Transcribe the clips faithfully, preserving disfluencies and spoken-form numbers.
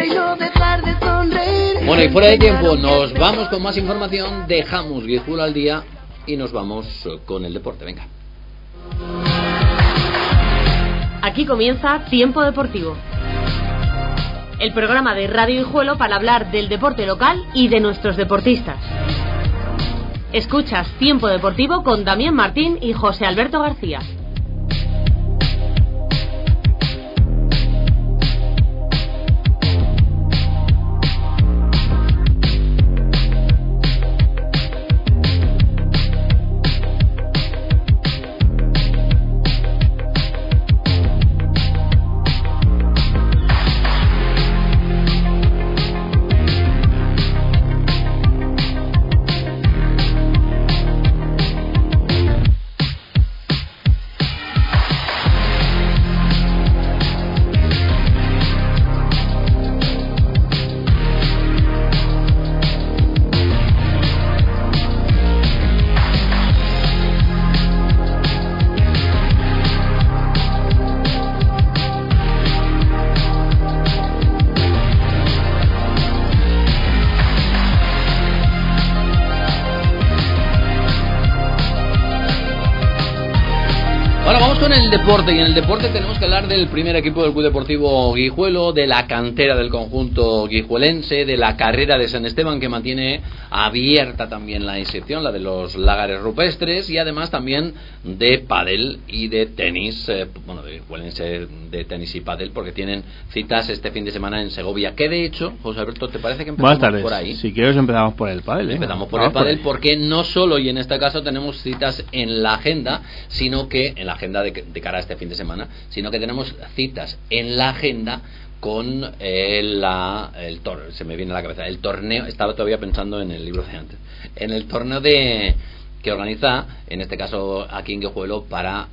y no dejar de sonreír. Bueno, y fuera de tiempo, nos vamos con más información, dejamos Guijuelo al día y nos vamos con el deporte. Venga. Aquí comienza Tiempo Deportivo, el programa de Radio Guijuelo para hablar del deporte local y de nuestros deportistas. Escuchas Tiempo Deportivo con Damián Martín y José Alberto García. El deporte, y en el deporte tenemos que hablar del primer equipo del Club Deportivo Guijuelo, de la cantera del conjunto guijuelense, de la carrera de San Esteban, que mantiene abierta también la inscripción, la de los lagares rupestres, y además también de pádel y de tenis, eh, bueno, de guijuelense de tenis y pádel, porque tienen citas este fin de semana en Segovia, que de hecho, José Alberto, ¿te parece que empezamos Buenas tardes. por ahí? Si quieres empezamos por el pádel, ¿eh? Empezamos por Vamos el pádel, por porque no solo, y en este caso tenemos citas en la agenda, sino que en la agenda de, de cara a este fin de semana, sino que tenemos citas en la agenda con eh, la, el tor se me viene a la cabeza, el torneo, estaba todavía pensando en el libro de antes, en el torneo de que organiza, en este caso aquí en Guijuelo, para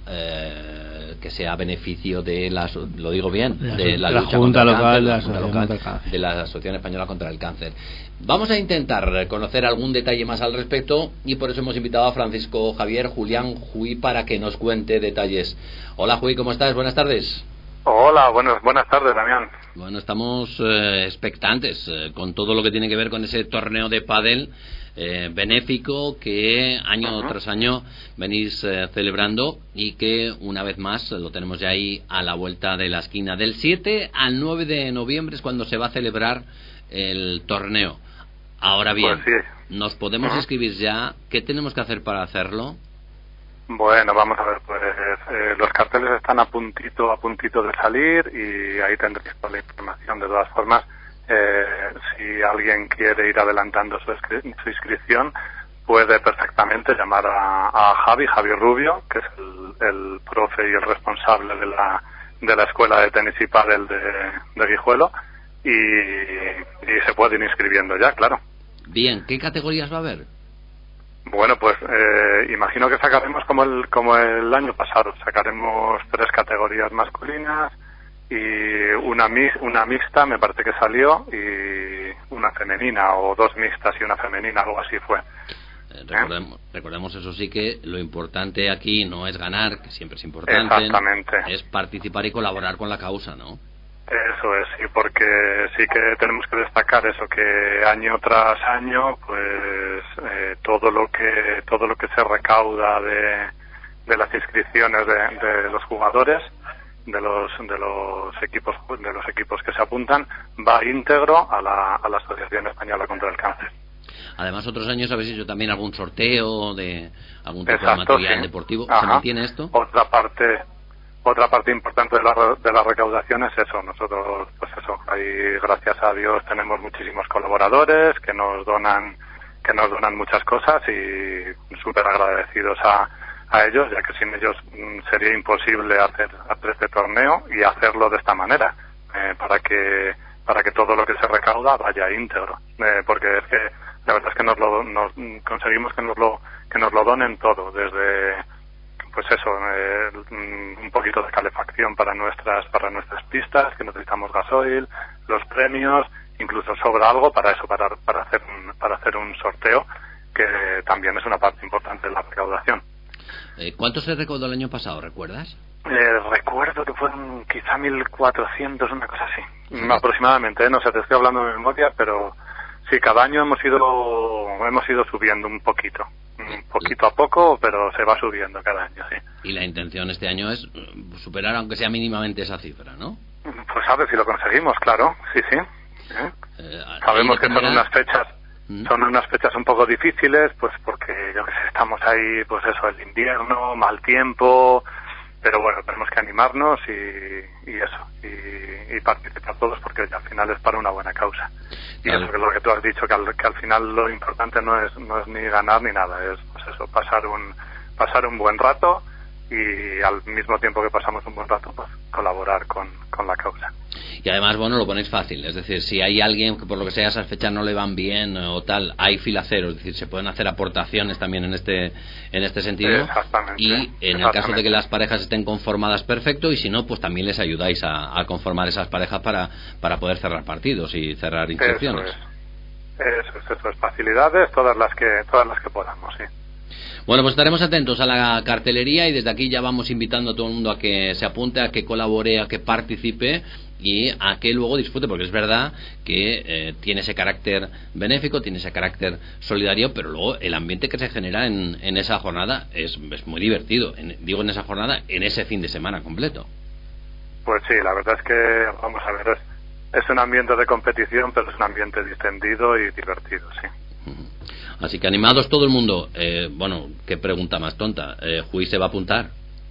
eh, que sea beneficio de la, lo digo bien, de la, de la lucha Junta contra local, el cáncer, de la, la Junta local, de la Asociación Española contra el Cáncer. Vamos a intentar conocer algún detalle más al respecto, y por eso hemos invitado a Francisco Javier Julián Juí para que nos cuente detalles. Hola Juí, ¿cómo estás? Buenas tardes. Hola, buenas, buenas tardes, Damián. Bueno, estamos eh, expectantes eh, con todo lo que tiene que ver con ese torneo de pádel eh, benéfico que año uh-huh. tras año venís eh, celebrando, y que una vez más lo tenemos ya ahí a la vuelta de la esquina. Del siete al nueve de noviembre es cuando se va a celebrar el torneo. Ahora bien, pues sí. ¿nos podemos uh-huh. inscribir ya? ¿Qué tenemos que hacer para hacerlo? Bueno, vamos a ver, pues eh, los carteles están a puntito, a puntito de salir, y ahí tendréis toda la información. De todas formas, eh, si alguien quiere ir adelantando su, inscri- su inscripción, puede perfectamente llamar a, a Javi, Javi Rubio, que es el, el profe y el responsable de la, de la escuela de tenis y pádel de, de Guijuelo, y, y se puede ir inscribiendo ya, claro. Bien, ¿qué categorías va a haber? Bueno, pues eh, imagino que sacaremos como el como el año pasado. Sacaremos tres categorías masculinas y una mix, una mixta, me parece que salió, y una femenina, o dos mixtas y una femenina, algo así fue. Eh, recordemos, ¿Eh? recordemos eso sí, que lo importante aquí no es ganar, que siempre es importante. Exactamente. Es participar y colaborar con la causa, ¿no? Eso es, sí, porque sí que tenemos que destacar eso, que año tras año, pues eh, todo lo que todo lo que se recauda de, de las inscripciones de, de los jugadores, de los de los equipos de los equipos que se apuntan, va íntegro a la, a la Asociación Española contra el Cáncer. Además, otros años habéis hecho también algún sorteo de algún tipo Exacto, de material sí. deportivo. Ajá. ¿Se mantiene esto? Otra parte Otra parte importante de la, de la recaudación es eso. Nosotros, pues eso, ahí gracias a Dios tenemos muchísimos colaboradores que nos donan que nos donan muchas cosas, y súper agradecidos a, a ellos, ya que sin ellos mmm, sería imposible hacer, hacer este torneo y hacerlo de esta manera, eh, para que para que todo lo que se recauda vaya íntegro, eh, porque es que la verdad es que nos lo nos, conseguimos que nos lo que nos lo donen todo, desde pues eso, eh, un poquito de calefacción para nuestras para nuestras pistas, que necesitamos gasoil, los premios, incluso sobra algo para eso, para para hacer un, para hacer un sorteo, que también es una parte importante de la recaudación. Eh, ¿Cuánto se recaudó el año pasado, recuerdas? Eh, recuerdo que fueron quizá mil cuatrocientos, una cosa así, sí. aproximadamente, ¿eh? No sé, te estoy hablando de memoria, pero sí, cada año hemos ido hemos ido subiendo un poquito, un poquito a poco, pero se va subiendo cada año, sí. Y la intención este año es superar, aunque sea mínimamente, esa cifra, ¿no? Pues a ver si lo conseguimos, claro, sí, sí. ¿Eh? Eh, Sabemos que son unas fechas, ¿Mm? son unas fechas un poco difíciles, pues porque, yo que sé, estamos ahí, pues eso, el invierno, mal tiempo, pero bueno, tenemos que animarnos y, y eso, y, y participar todos, porque al final es para una buena causa. Y claro. Eso que es lo que tú has dicho, que al, que al final lo importante no es no es ni ganar ni nada, es pues eso, pasar un pasar un buen rato y al mismo tiempo que pasamos un buen rato, pues colaborar con, con la causa. Y además, bueno, lo ponéis fácil, es decir, si hay alguien que por lo que sea esas fechas no le van bien o tal, hay fila cero, es decir, se pueden hacer aportaciones también en este en este sentido. Exactamente. Y en exactamente. el caso de que las parejas estén conformadas, perfecto, y si no, pues también les ayudáis a, a conformar esas parejas para, para poder cerrar partidos y cerrar inscripciones. Eso es. Eso es, eso es, facilidades, todas las que todas las que podamos, sí. Bueno, pues estaremos atentos a la cartelería y desde aquí ya vamos invitando a todo el mundo a que se apunte, a que colabore, a que participe y a que luego disfrute, porque es verdad que eh, tiene ese carácter benéfico, tiene ese carácter solidario, pero luego el ambiente que se genera en, en esa jornada es, es muy divertido, en, digo en esa jornada, en ese fin de semana completo. Pues sí, la verdad es que, vamos a ver, es, es un ambiente de competición, pero es un ambiente distendido y divertido, sí. Así que animados todo el mundo. Eh, bueno, qué pregunta más tonta. Eh, ¿Juí se va a apuntar?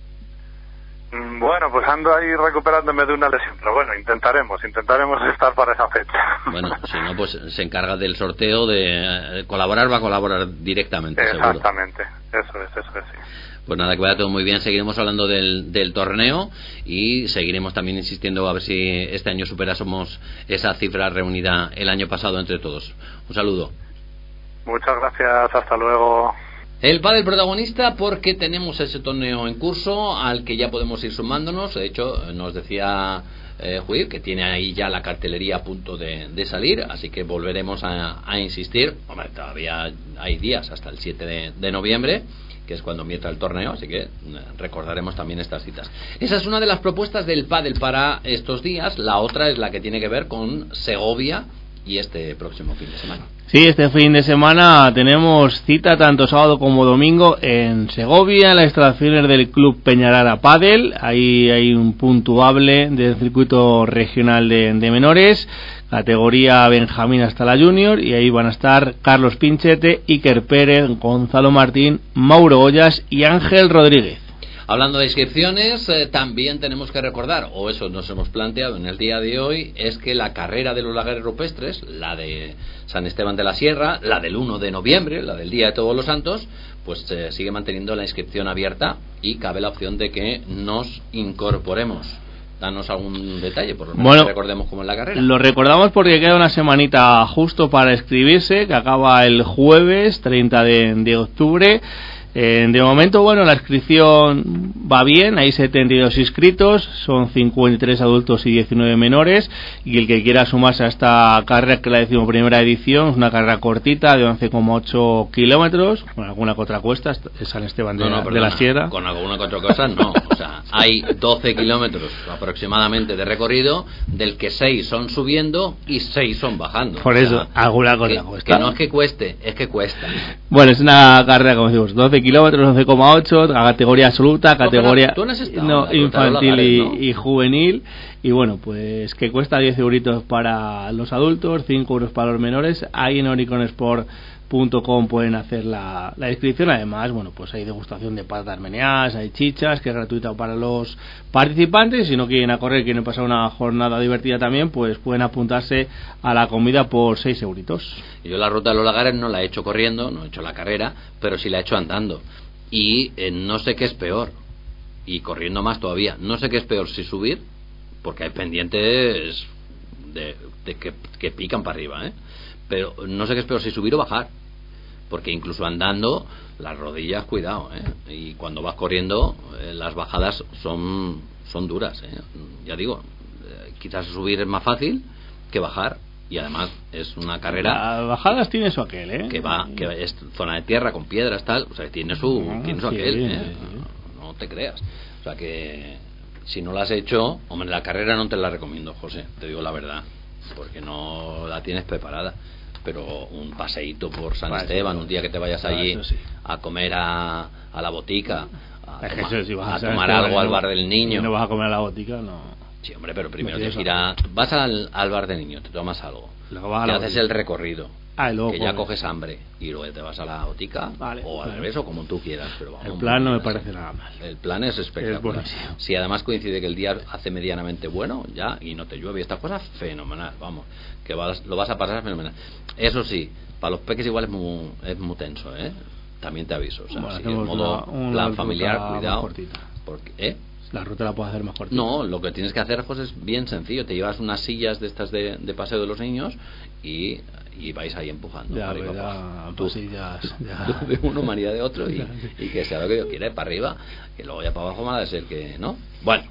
Bueno, pues ando ahí recuperándome de una lesión, pero bueno, intentaremos, intentaremos estar para esa fecha. Bueno, si no, pues se encarga del sorteo de eh, colaborar, va a colaborar directamente, exactamente, seguro. Eso es, eso es, sí. Pues nada, que vaya todo muy bien, seguiremos hablando del, del torneo y seguiremos también insistiendo a ver si este año superásemos esa cifra reunida el año pasado entre todos. Un saludo. Muchas gracias, hasta luego. El pádel protagonista porque tenemos ese torneo en curso al que ya podemos ir sumándonos. De hecho, nos decía eh, Juir que tiene ahí ya la cartelería a punto de, de salir, así que volveremos a, a insistir. Hombre, todavía hay días hasta el siete de, de noviembre, que es cuando empieza el torneo, así que recordaremos también estas citas. Esa es una de las propuestas del pádel para estos días. La otra es la que tiene que ver con Segovia y este próximo fin de semana. Sí, este fin de semana tenemos cita tanto sábado como domingo en Segovia, en las instalaciones del Club Peñalara Pádel. Ahí hay un puntuable del circuito regional de, de menores, categoría Benjamín hasta la Junior, y ahí van a estar Carlos Pinchete, Iker Pérez, Gonzalo Martín, Mauro Ollas y Ángel Rodríguez. Hablando de inscripciones, eh, también tenemos que recordar, o eso nos hemos planteado en el día de hoy, es que la carrera de los lagueros rupestres, la de San Esteban de la Sierra, la del uno de noviembre, la del Día de Todos los Santos, pues eh, sigue manteniendo la inscripción abierta y cabe la opción de que nos incorporemos. Danos algún detalle, por lo menos bueno, que recordemos cómo es la carrera. Lo recordamos porque queda una semanita justo para inscribirse, que acaba el jueves treinta de octubre. Eh, de momento, bueno, la inscripción va bien, hay setenta y dos inscritos, son cincuenta y tres adultos y diecinueve menores, y el que quiera sumarse a esta carrera, que la decimoprimera edición, es una carrera cortita de once coma ocho kilómetros, con alguna que otra cuesta, es San Esteban de, no, no, la, perdona, de la Sierra. Con alguna que otra cosa no, o sea, hay doce kilómetros aproximadamente de recorrido, del que seis son subiendo y seis son bajando. Por eso, o sea, alguna cosa que, cuesta. Que no es que cueste, es que cuesta. Bueno, es una carrera, como decimos, doce kilómetros, once coma ocho, a categoría absoluta, categoría no, ¿tú no has estado, no, infantil Lagares, y, ¿no? y juvenil, y bueno, pues que cuesta diez euritos para los adultos, cinco euros para los menores. Ahí en oriconsport punto com pueden hacer la, la inscripción. Además, bueno, pues hay degustación de patatas meneadas, hay chichas, que es gratuita para los participantes. Si no quieren a correr, quieren pasar una jornada divertida también, pues pueden apuntarse a la comida por seis euritos. Yo la ruta de los Lagares no la he hecho corriendo, no he hecho la carrera, pero sí la he hecho andando. Y eh, no sé qué es peor, y corriendo más todavía, no sé qué es peor, si subir, porque hay pendientes de, de que, que pican para arriba, ¿eh? Pero no sé qué es peor, si subir o bajar, porque incluso andando las rodillas, cuidado, ¿eh? Y cuando vas corriendo eh, las bajadas son son duras, ¿eh? Ya digo, eh, quizás subir es más fácil que bajar. Y además es una carrera. Las bajadas tiene su aquel, ¿eh? Que va, que es zona de tierra con piedras, tal. O sea, tiene su, ah, tiene su sí, aquel, ¿eh? sí. No, no te creas. O sea que si no la has hecho, hombre, la carrera no te la recomiendo, José, te digo la verdad, porque no la tienes preparada. Pero un paseíto por San Vale, Esteban, sí, un día que te vayas vale, allí eso sí. a comer a, a la botica, a, Es que toma- eso, si vas a a San tomar Esteban algo y al no- bar del niño. y no vas a comer a la botica, no. Sí, hombre, pero primero No tienes que ir tienes a... Vas al, al bar del niño, te tomas algo, Luego vas a te la haces botica. el recorrido, Ah, y luego que ya comes. coges hambre, y luego te vas a la botica, Vale, o al vale. revés, o como tú quieras. Pero vamos, El plan no me mira, parece nada mal. El plan es espectacular. Es buenísimo. Si además coincide que el día hace medianamente bueno, ya, y no te llueve y estas cosas, fenomenal, vamos, que vas, lo vas a pasar fenomenal. Eso sí, para los peques igual es muy, es muy tenso, ¿eh? También te aviso, o sea, Bueno, si en hacemos modo una- una plan ruta familiar, más cuidado, cortita. porque, ¿eh? La ruta la puedes hacer más cortita. No, lo que tienes que hacer, José, es bien sencillo. Te llevas unas sillas de estas de, de paseo de los niños y, y vais ahí empujando. Ya, para arriba, pues para ya, abajo. pues Tú- sí, ya, ya. tú de uno, María de otro, y, Ya. y que sea lo que Dios quiere, para arriba, que luego ya para abajo va a ser que no. Bueno,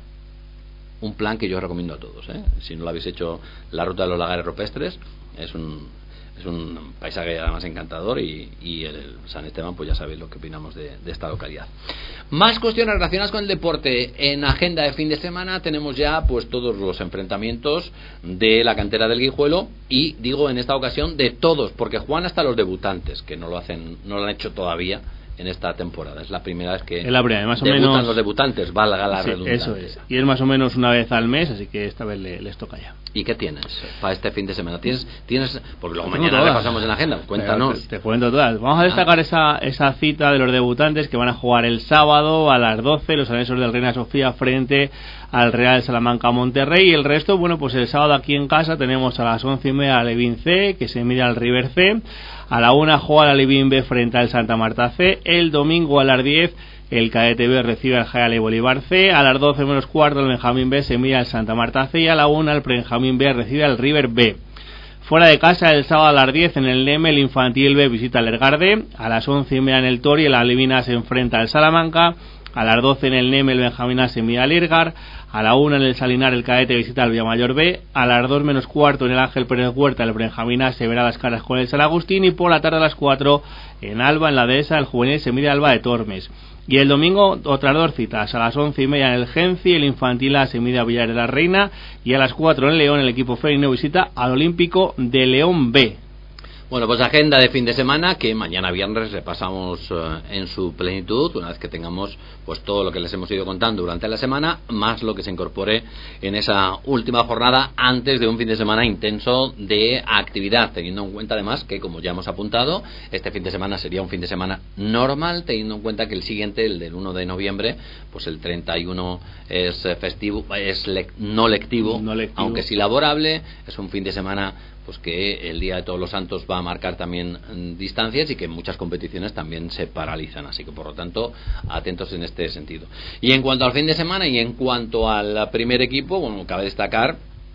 un plan que yo recomiendo a todos, ¿eh? Si no lo habéis hecho, la ruta de los lagares rupestres es un es un paisaje además encantador, y, y el San Esteban, pues ya sabéis lo que opinamos de, de esta localidad. Más cuestiones relacionadas con el deporte. En agenda de fin de semana tenemos ya pues todos los enfrentamientos de la cantera del Guijuelo, y digo en esta ocasión de todos, porque juegan hasta los debutantes, que no lo hacen, no lo han hecho todavía en esta temporada. Es la primera vez que Es la primera, más o debutan menos- los debutantes, valga la Sí, redundancia. eso es. Y es más o menos una vez al mes, así que esta vez le- les toca ya. ¿Y qué tienes para este fin de semana? ¿Tienes, tienes porque luego Tengo mañana todas. repasamos en la agenda? Cuéntanos. Te, te cuento todas. Vamos a destacar esa, esa cita de los debutantes que van a jugar el sábado a las doce, los anexos del Reina Sofía frente al Real Salamanca Monterrey. Y el resto, bueno, pues el sábado aquí en casa tenemos a las once y media al Levin C, que se mide al River C. A la una juega al Levin B frente al Santa Marta C. El domingo a las diez el Cadete B recibe al Jayale Bolívar C. A las doce menos cuarto el Benjamín B se mide al Santa Marta C. Y a la una el Benjamín B recibe al River B. Fuera de casa, el sábado a las diez en el Neme, el Infantil B visita al Ergarde. A las once y media en el Tori, el Alevina se enfrenta al Salamanca. A las doce en el Neme, el Benjamín A se mide al Irgar. A la una en el Salinar, el Cadete visita al Villamayor B. A las dos menos cuarto en el Ángel Pérez Huerta, el Benjamín A se verá las caras con el San Agustín. Y por la tarde a las cuatro en Alba, en la Dehesa, el Juvenil se mide al Alba de Tormes. Y el domingo otras dos citas, a las once y media en el Genci, el Infantil A se mide a Villar de la Reina, y a las cuatro en León el equipo femenino visita al Olímpico de León B. Bueno, pues agenda de fin de semana que mañana viernes repasamos eh, en su plenitud, una vez que tengamos pues todo lo que les hemos ido contando durante la semana, más lo que se incorpore en esa última jornada antes de un fin de semana intenso de actividad, teniendo en cuenta además que, como ya hemos apuntado, este fin de semana sería un fin de semana normal, teniendo en cuenta que el siguiente, el del uno de noviembre, pues el treinta y uno es eh, festivo, es le- no lectivo, No lectivo. aunque sí laborable, es un fin de semana pues que el Día de Todos los Santos va a marcar también mm, distancias, y que muchas competiciones también se paralizan, así que por lo tanto atentos en este sentido. Y en cuanto al fin de semana y en cuanto al primer equipo, bueno, cabe destacar,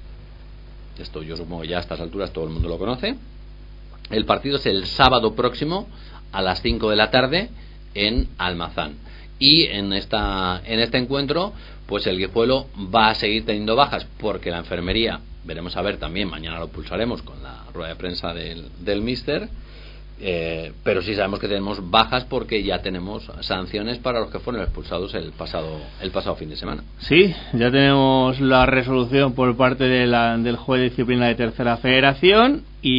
esto yo supongo que ya a estas alturas todo el mundo lo conoce, el partido es el sábado próximo a las cinco de la tarde en Almazán, y en esta en este encuentro pues el Guijuelo va a seguir teniendo bajas, porque la enfermería, veremos a ver también, mañana lo pulsaremos con la rueda de prensa del, del míster, eh, pero sí sabemos que tenemos bajas porque ya tenemos sanciones para los que fueron expulsados el pasado el pasado fin de semana. Sí, ya tenemos la resolución por parte de la, del juez de disciplina de Tercera Federación,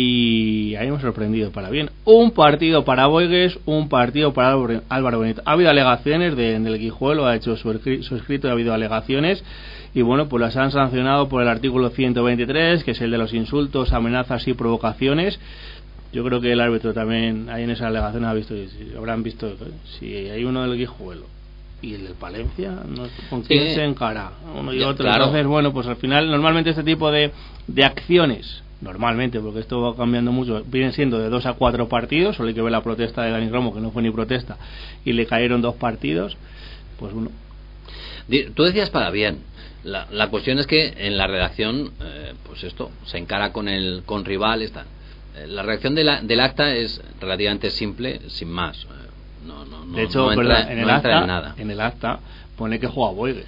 y ahí hemos sorprendido para bien. Un partido para Boigues, un partido para Álvaro- Álvaro Benito. Ha habido alegaciones de, del Guijuelo, ha hecho su, escri- su escrito, ha habido alegaciones, y bueno, pues las han sancionado por el artículo ciento veintitrés, que es el de los insultos, amenazas y provocaciones. Yo creo que el árbitro también ahí en esa alegación ha visto, si habrán visto, si hay uno del Guijuelo y el del Palencia, no, ¿con quién Sí. se encara? Uno y Ya, otro. claro. Entonces, bueno, pues al final normalmente este tipo de, de acciones, normalmente, porque esto va cambiando mucho, vienen siendo de dos a cuatro partidos. Solo hay que ver la protesta de Dani Romo, que no fue ni protesta, y le cayeron dos partidos. Pues bueno, Di- Tú decías para bien. La, la cuestión es que en la redacción, eh, pues esto, se encara con el con rivales. Tal. Eh, La redacción de la, del acta es relativamente simple, sin más. Eh, No, no, no, de hecho, no entra, ¿verdad? en, no el entra acta, en nada. en el acta pone que juega Boigues.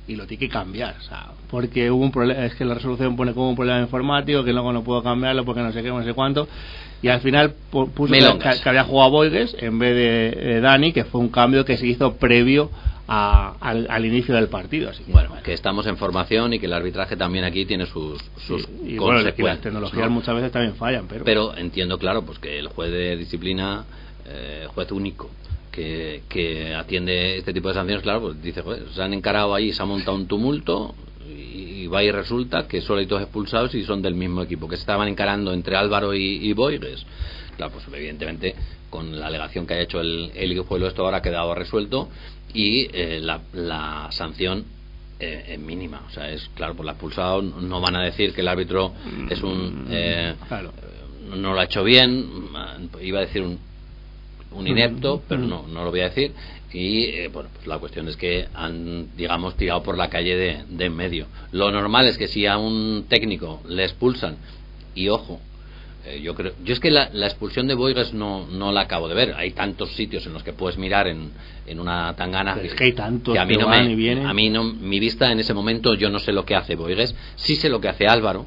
y lo tiene que cambiar, o sea, porque hubo un problema, es que la resolución pone como un problema informático, que luego no puedo cambiarlo porque no sé qué, no sé cuánto, y al final puso que, que había jugado Boigues en vez de eh, Dani, que fue un cambio que se hizo previo a, al, al inicio del partido. Así que, bueno, bueno, que estamos en formación y que el arbitraje también aquí tiene sus, sus sí, y consecuencias. Bueno, y las tecnologías, ¿no?, muchas veces también fallan, pero... Pero entiendo, claro, pues que el juez de disciplina, eh, juez único, que, que atiende este tipo de sanciones, claro, pues dice, joder, se han encarado ahí, se ha montado un tumulto y, y va y resulta que solo hay dos expulsados y son del mismo equipo, que se estaban encarando entre Álvaro y, y Boigues. Claro, pues evidentemente con la alegación que ha hecho el, el Guijuelo esto ahora ha quedado resuelto y eh, la, la sanción eh, es mínima, o sea, es claro, por la expulsado no van a decir que el árbitro es un eh, claro. no lo ha hecho bien, iba a decir un un inepto, pero no, no lo voy a decir. Y eh, bueno, pues la cuestión es que han, digamos, tirado por la calle de, de en medio. Lo normal es que si a un técnico le expulsan, y ojo, eh, yo creo, yo es que la, la expulsión de Boigues no, no la acabo de ver. Hay tantos sitios en los que puedes mirar en, en una tangana, es que hay tantos que a mí que no van me, y vienen. a mí no, mi vista en ese momento, yo no sé lo que hace Boigues, sí sé lo que hace Álvaro,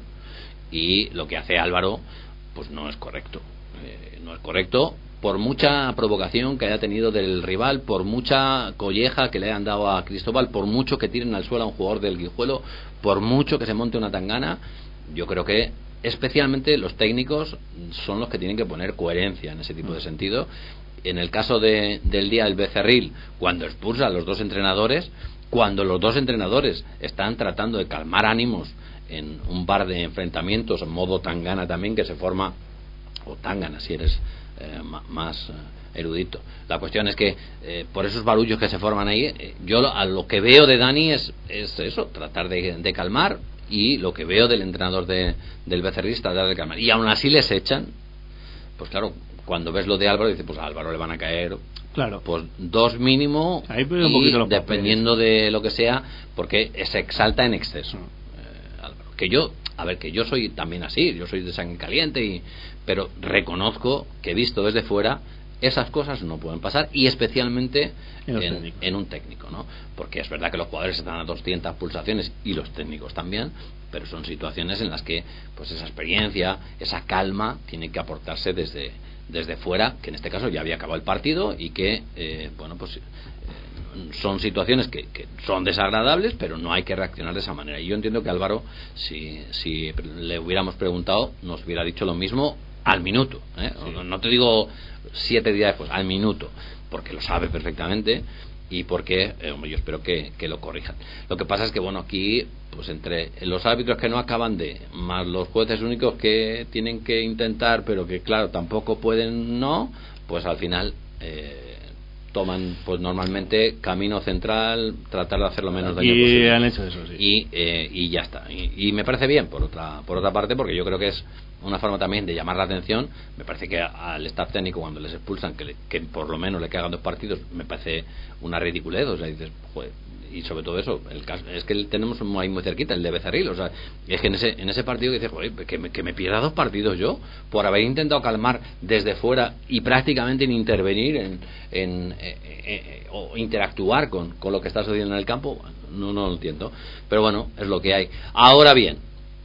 y lo que hace Álvaro pues no es correcto, eh, no es correcto. Por mucha provocación que haya tenido del rival, por mucha colleja que le hayan dado a Cristóbal, por mucho que tiren al suelo a un jugador del Guijuelo, por mucho que se monte una tangana, yo creo que especialmente los técnicos son los que tienen que poner coherencia en ese tipo de sentido. En el caso de, del día del Becerril, cuando expulsa a los dos entrenadores, cuando los dos entrenadores están tratando de calmar ánimos en un bar de enfrentamientos, en modo tangana también, que se forma, o tangana si eres Eh, más eh, erudito. La cuestión es que eh, por esos barullos que se forman ahí, eh, yo lo, a lo que veo de Dani es, es eso, tratar de, de calmar, y lo que veo del entrenador de, del Becerril es tratar de calmar, y aún así les echan. Pues claro, cuando ves lo de Álvaro dices, pues a Álvaro le van a caer, claro, pues dos mínimo, ahí un y poquito dependiendo de lo que sea, porque se exalta en exceso. eh, Álvaro, que yo a ver, que yo soy también así, yo soy de sangre caliente, y pero reconozco que visto desde fuera esas cosas no pueden pasar, y especialmente en, en, en un técnico, ¿no? Porque es verdad que los jugadores están a doscientas pulsaciones y los técnicos también, pero son situaciones en las que pues esa experiencia, esa calma tiene que aportarse desde desde fuera, que en este caso ya había acabado el partido y que eh, bueno pues eh, son situaciones que, que son desagradables, pero no hay que reaccionar de esa manera. Y yo entiendo que Álvaro, si, si le hubiéramos preguntado, nos hubiera dicho lo mismo al minuto, ¿eh? Sí. No, no te digo siete días después, al minuto, porque lo sabe perfectamente y porque eh, hombre, yo espero que, que lo corrijan. Lo que pasa es que bueno, aquí pues entre los árbitros que no acaban de, más los jueces únicos que tienen que intentar, pero que claro tampoco pueden, no, pues al final eh, toman pues normalmente camino central, tratar de hacer lo menos daño posible. Y han hecho eso, sí. Y, eh, y ya está. Y, y me parece bien, por otra por otra parte, porque yo creo que es una forma también de llamar la atención. Me parece que al staff técnico, cuando les expulsan, que, le, que por lo menos le caigan dos partidos, me parece una ridiculez. O sea, dices, joder, y sobre todo eso, el caso, es que tenemos ahí muy cerquita el de Becerril. O sea, es que en ese en ese partido dices, joder, que me, que me pierda dos partidos yo por haber intentado calmar desde fuera y prácticamente en intervenir en, en eh, eh, o interactuar con, con lo que está sucediendo en el campo. No, no lo entiendo, pero bueno, es lo que hay. Ahora bien,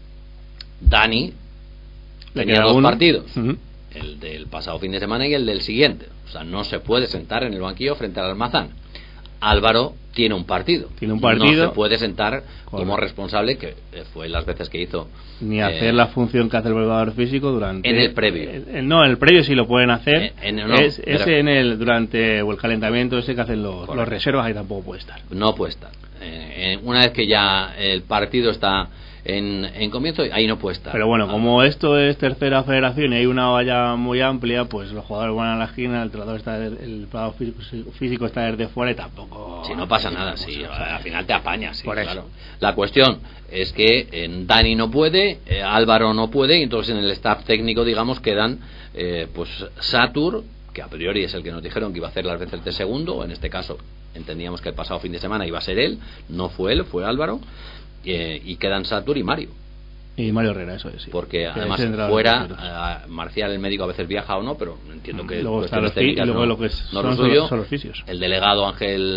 Dani tenía dos uno. partidos, uh-huh. el del pasado fin de semana y el del siguiente. O sea, no se puede sentar en el banquillo frente al Almazán. Álvaro tiene un partido. Tiene un partido. No se puede sentar como Correcto. responsable, que fue las veces que hizo. Ni eh, hacer la función que hace el preparador físico durante. En el previo. El, el, no, en el previo sí lo pueden hacer. En, en, no, es ese en el durante o el calentamiento ese que hacen los, los reservas, ahí tampoco puede estar. No puede estar. Eh, una vez que ya el partido está en, en comienzo, ahí no puede estar. Pero bueno, como esto es tercera federación y hay una valla muy amplia, pues los jugadores van a la esquina, el entrenador está el, el preparador físico, físico está desde fuera y tampoco. Si no pasa nada, sí, al final te apañas. Sí, por claro. Eso. La cuestión es que en Dani no puede, eh, Álvaro no puede, y entonces en el staff técnico, digamos, quedan eh, pues Satur, que a priori es el que nos dijeron que iba a hacer las veces de segundo. En este caso entendíamos que el pasado fin de semana iba a ser él, no fue él, fue Álvaro. Eh, y quedan Satur y Mario. Y Mario Herrera, eso es, sí. Porque que además fuera, uh, Marcial, el médico, a veces viaja o no, pero entiendo que luego está los técnicas luego no, lo que es, no son, lo suyo. Son los fisios. El delegado Ángel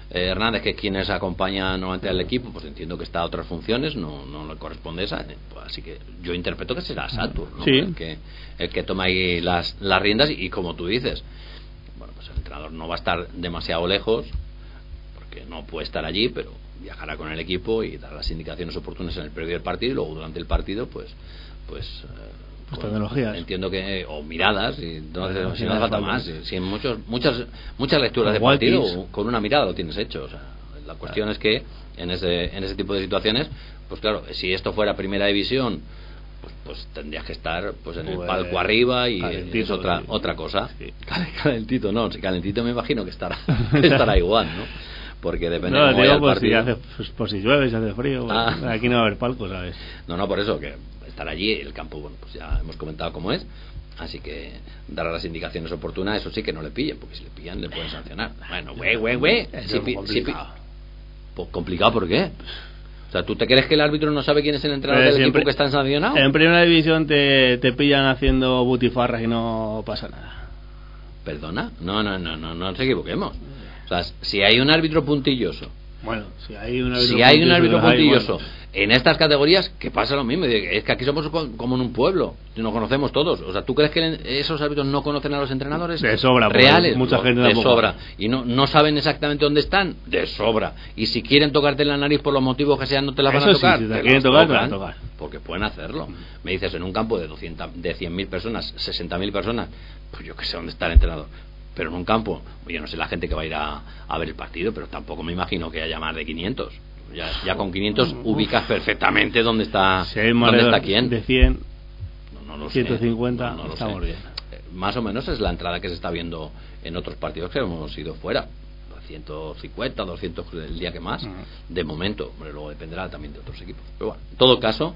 eh, Hernández, que es quien les acompaña normalmente al equipo, pues entiendo que está a otras funciones, no, no le corresponde esa, pues así que yo interpreto que será Satur, ¿no? Sí. el que el que toma ahí las, las riendas, y, y como tú dices, bueno, pues el entrenador no va a estar demasiado lejos, porque no puede estar allí, pero viajará con el equipo y dar las indicaciones oportunas en el previo del partido, y luego durante el partido pues pues eh, Pues con, tecnologías. entiendo que o miradas, y entonces Bueno, si no hace falta más, si, si en muchos muchas muchas lecturas de Con partido walkies. con una mirada lo tienes hecho, o sea, la cuestión es que en ese en ese tipo de situaciones, pues claro, si esto fuera primera división, pues, pues tendrías que estar pues en Pues, el palco arriba, y calentito, es otra sí. otra cosa. Sí. Calentito no, si calentito me imagino que estará estará igual, ¿no? Porque depende No, de cómo vaya digo, el pues si, partido. hace, pues, pues si llueve, si hace frío, pues, Ah. aquí no va a haber palco, ¿sabes? No, no, por eso, que estar allí, el campo, bueno, pues ya hemos comentado cómo es, así que dará las indicaciones oportunas, eso sí, que no le pillen, porque si le pillan le pueden sancionar. Bueno, güey, güey, güey. Eso Si es pi- si pi- complicado. Pues complicado, ¿por qué? O sea, ¿tú te crees que el árbitro no sabe quién es el entrenador Pero del siempre- equipo que está sancionado? En primera división te, te pillan haciendo butifarras y no pasa nada. ¿Perdona? No, no, no, no, no nos equivoquemos. O sea, si hay un árbitro puntilloso, Bueno, si hay un árbitro si hay un puntilloso, árbitro los hay, puntilloso bueno. en estas categorías, que pasa lo mismo. Es que aquí somos co- como en un pueblo, nos conocemos todos. O sea, ¿tú crees que el- esos árbitros no conocen a los entrenadores? De sobra, pues, reales, mucha no, gente de tampoco. sobra. Y no, no saben exactamente dónde están, de sobra. Y si quieren tocarte la nariz por los motivos que sean, no te la van Eso a sí, tocar. si te Te quieren las tocar, te tocan, van a tocar. porque pueden hacerlo. Me dices, en un campo de doscientas, de cien mil personas, sesenta mil personas, pues yo que sé dónde está el entrenador. Pero en un campo, yo no sé la gente que va a ir a, a ver el partido, pero tampoco me imagino que haya más de quinientos. Ya, ya con quinientos ubicas perfectamente dónde está, Si hay más dónde de, está quién. de cien, No, no lo sé. ciento cincuenta, No, no lo estamos sé. bien. Eh, Más o menos es la entrada que se está viendo en otros partidos que hemos ido fuera. ciento cincuenta, doscientos el día que más, Ujú. de momento. Hombre, luego dependerá también de otros equipos. Pero bueno, en todo caso,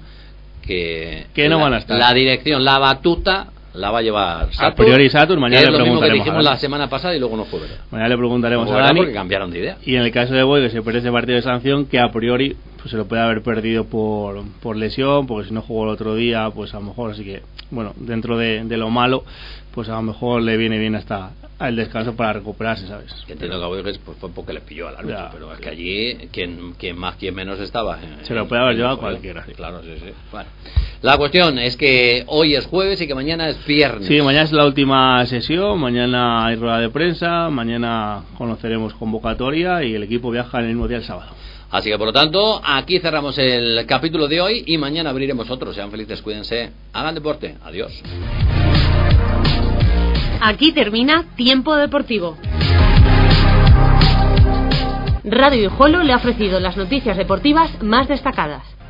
que, Que no la, van a estar. la dirección, la batuta, la va a llevar Satur. A priori Satur, mañana que es le lo mismo que preguntaremos a dijimos Dani. la semana pasada y luego no fue verdad. Mañana le preguntaremos No fue a verdad Dani. porque cambiaron de idea. Y en el caso de Boy, que se pierde ese partido de sanción, que a priori pues se lo puede haber perdido por, por lesión, porque si no jugó el otro día, pues a lo mejor, así que, bueno, dentro de, de lo malo, pues a lo mejor le viene bien hasta el descanso para recuperarse, ¿sabes? Que entiendo que a Boyes pues, fue porque le pilló al árbitro, Ya, pero es sí. que allí quien, quien más, quien menos estaba. en- Se lo puede haber en llevado el juego. cualquiera, sí. Claro, sí, sí. Bueno. La cuestión es que hoy es jueves y que mañana es viernes. Sí, mañana es la última sesión, mañana hay rueda de prensa, mañana conoceremos convocatoria y el equipo viaja en el mismo día el sábado. Así que por lo tanto, aquí cerramos el capítulo de hoy y mañana abriremos otro. Sean felices, cuídense, hagan deporte. Adiós. Aquí termina Tiempo Deportivo. Radio Guijuelo le ha ofrecido las noticias deportivas más destacadas.